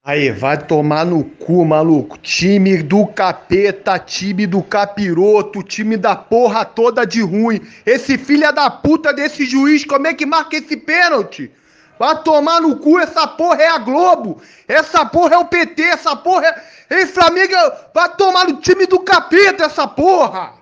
Aí, vai tomar no cu, maluco. Time do capeta, time do capiroto, time da porra toda de ruim. Esse filho da puta desse juiz, como é que marca esse pênalti? Vai tomar no cu, essa porra é a Globo. Essa porra é o PT, essa porra é... Ei, Flamengo, vai tomar no time do capeta essa porra.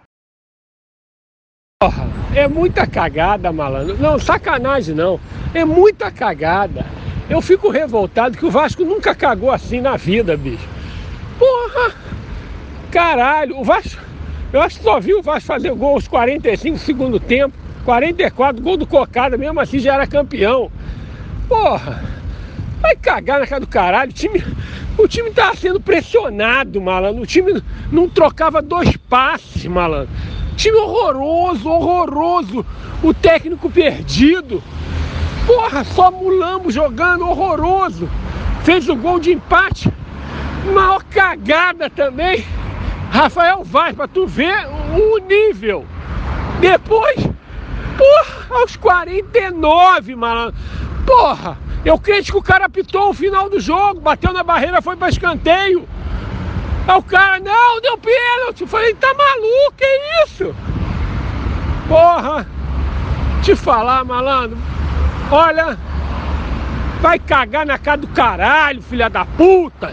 Porra, é muita cagada, malandro. Não, sacanagem não. É muita cagada. Eu fico revoltado que o Vasco nunca cagou assim na vida, bicho. Porra! Caralho, o Vasco... Eu acho que só vi o Vasco fazer gol aos 45 do segundo tempo. 44, gol do Cocada, mesmo assim já era campeão. Porra! Vai cagar na cara do caralho. O time tava sendo pressionado, malandro. O time não trocava 2 passes, malandro. Time horroroso, horroroso. O técnico perdido. Porra, só mulambo jogando, horroroso. Fez o gol de empate. Maior cagada também. Rafael Vaz, pra tu ver o nível. Depois, porra, aos 49, malandro. Porra, eu creio que o cara apitou o final do jogo. Bateu na barreira, foi pra escanteio. Aí o cara, não, deu pênalti. Eu falei, tá maluco, que isso? Porra, te falar, malandro. Olha, vai cagar na cara do caralho, filha da puta.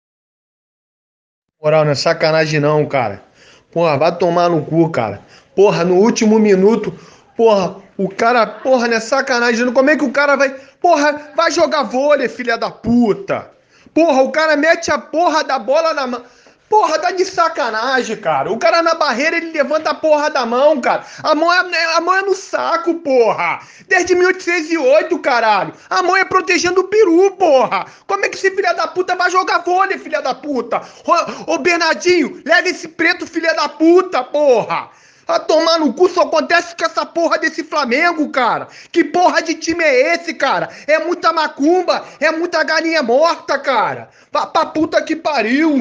Moral, não é sacanagem não, cara. Porra, vai tomar no cu, cara. Porra, no último minuto, porra, o cara, porra, não é sacanagem não. Como é que o cara vai... Porra, vai jogar vôlei, filha da puta. Porra, o cara mete a porra da bola na mão. Porra, tá de sacanagem, cara. O cara na barreira, ele levanta a porra da mão, cara. A mão é no saco, porra. Desde 1808, caralho. A mão é protegendo o peru, porra. Como é que esse filho da puta vai jogar vôlei, filha da puta? Ô, Bernardinho, leva esse preto, filha da puta, porra. A tomar no cu, só acontece com essa porra desse Flamengo, cara. Que porra de time é esse, cara? É muita macumba, é muita galinha morta, cara. Pra puta que pariu.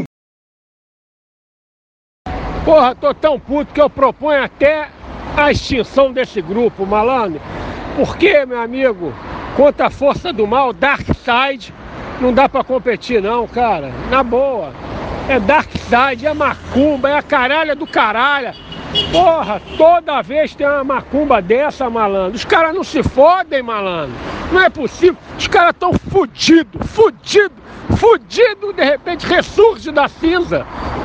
Porra, tô tão puto que eu proponho até a extinção desse grupo, malandro. Porque, meu amigo, contra a força do mal, Darkseid, não dá pra competir não, cara. Na boa. É Darkseid, é macumba, é a caralha do caralho. Porra, toda vez tem uma macumba dessa, malandro. Os caras não se fodem, malandro. Não é possível. Os caras tão fudidos, de repente ressurge da cinza.